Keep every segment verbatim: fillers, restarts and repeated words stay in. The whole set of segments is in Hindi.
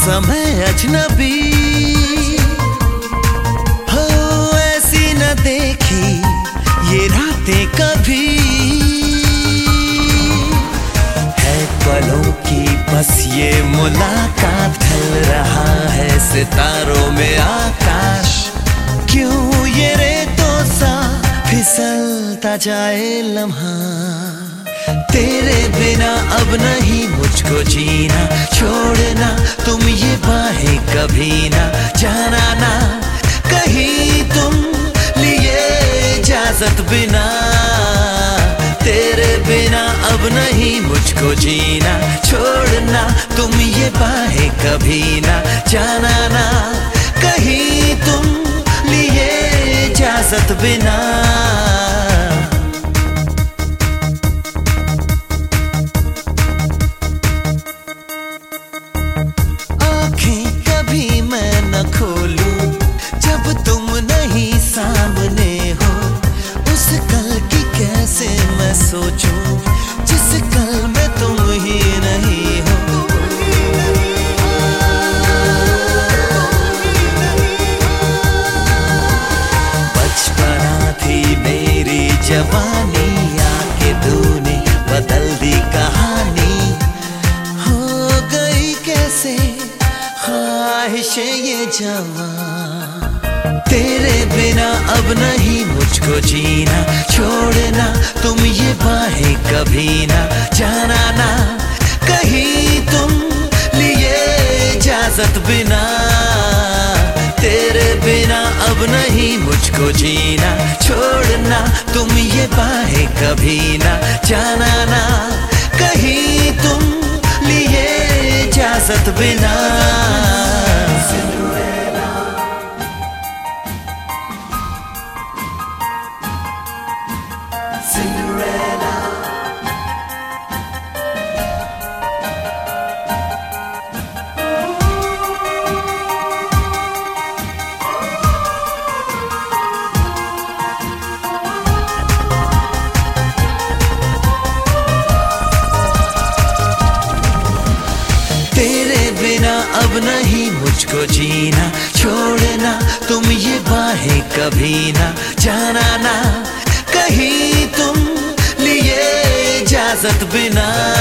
समय अजनबी हो, ऐसी न देखी ये रातें कभी। है पलों की बस ये मुलाकात, ढल रहा है सितारों में आकाश। क्यों ये रेतों सा फिसलता जाए लम्हा, तेरे बिना अब नहीं मुझको जीना। छोड़ना तुम ये बाहें कभी ना, जाना ना कहीं तुम लिए इजाजत बिना। तेरे बिना अब नहीं मुझको जीना। छोड़ना तुम ये बाहें कभी ना, जाना ना कहीं तुम लिए इजाजत बिना। खोलूं जब तुम नहीं सामने हो, उस कल की कैसे मैं सोचूं जिस कल में तुम ही नहीं हो। बचपना थी मेरी जवानी, आके तूने बदल दी कहानी। हो गई कैसे ख्वाहिशें ये जवां, तेरे बिना अब नहीं मुझको जीना। छोड़ना तुम ये बाहें कभी ना, जाना ना कहीं तुम लिए इजाजत बिना। तेरे बिना अब नहीं मुझको जीना। छोड़ना तुम ये बाहें कभी ना, जाना ना कहीं तुम लिए इजाजत बिना। तेरे बिना अब नहीं मुझको जीना। छोड़ना तुम ये बाहें कभी ना, जाना ना कहीं तुम लिए इजाजत बिना।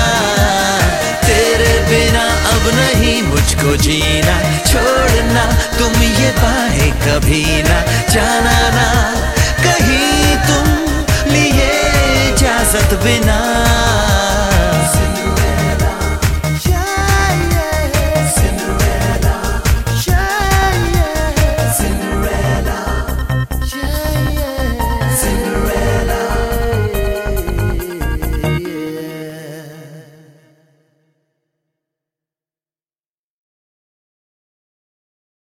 तेरे बिना अब नहीं मुझको जीना। छोड़ना तुम ये बाहें कभी ना, जाना ना कहीं तुम लिए इजाजत बिना।